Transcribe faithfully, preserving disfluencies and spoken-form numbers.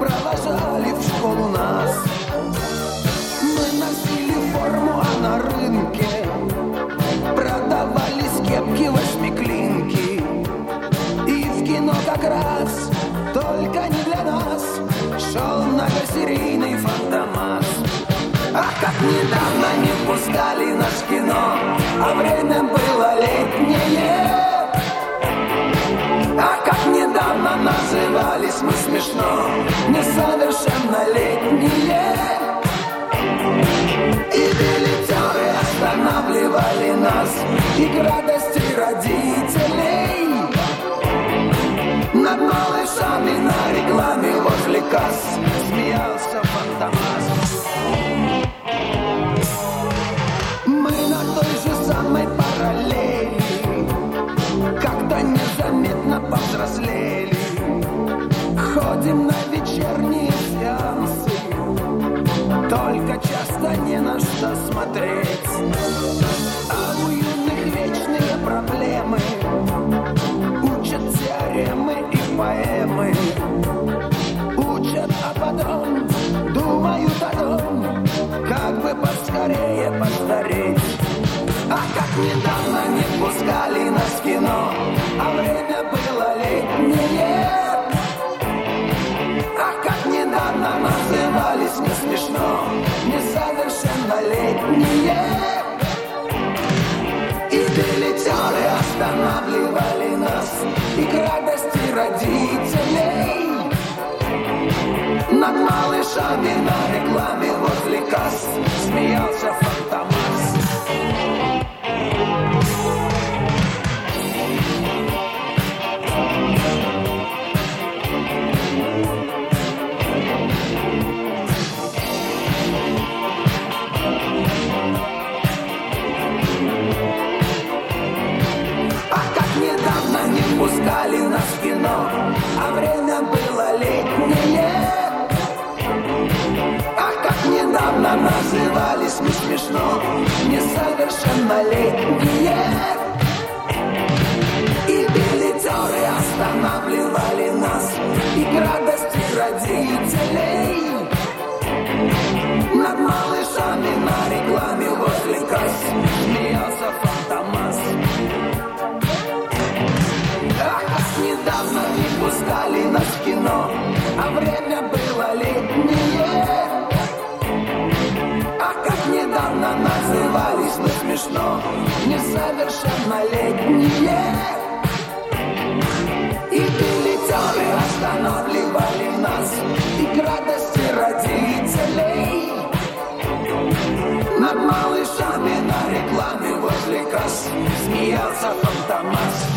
провожали в школу нас. Мы носили форму, а на рынке продавались кепки восьмиклинки. И в кино как раз, только не для нас, шел многосерийный Фантомас. Ах, как недавно не пускали нас в кино, а время было летнее. Ах, как недавно назывались мы смешно несовершеннолетние. И билетеры останавливали нас и к радости родителей. Над малышами на рекламе возле касс смеялся Фантомас. Мы на той же самой параллели как-то незаметно повзрослели. Ходим на вечерние сеансы, только часто не на что смотреть. А у юных вечные проблемы, учат теоремы и поэмы. Учат, а потом думают о том, как бы поскорее постареть. А как недавно не пускали нас в кино, а время было летнее. А как недавно назывались не смешно несовершеннолетние. И билетеры останавливали нас и к радости родителей. Над малышами на рекламе возле касс смеялся Фантомас. Не пускали нас в кино, а время было летнее. Ах, как недавно назывались мы смешно несовершеннолетние. И билетеры останавливали нас и к радости родителей. Над малышами на рекламе возле касс смеялся Фантомас. Недавно не пускали нас в кино, а время было летнее. А как недавно назывались мы смешно несовершеннолетние. И билетеры останавливали нас и к радости родителей. Над малышами на рекламе возле касс смеялся Фантомас.